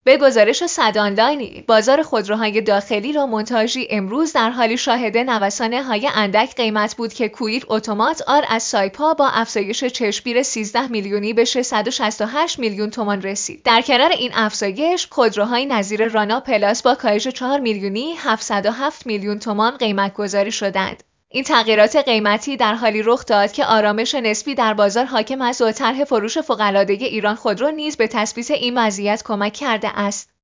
به گزارش صد آنلاین، بازار خودروهای داخلی را مونتاژی امروز در حالی شاهد نوسان‌های اندک قیمت بود که کویر اتومات آر از سایپا با افزایش چشمگیر 13 میلیونی به 668 میلیون تومان رسید. در کنار این افزایش، خودروهای نظیر رانا پلاس با کاهش 4 میلیونی 707 میلیون تومان قیمت گذاری شدند. این تغییرات قیمتی در حالی رخ داد که آرامش نسبی در بازار حاکم است و طرح فروش فوق‌العاده ایران خودرو نیز به تثبیت این وضعیت کمک کرده است.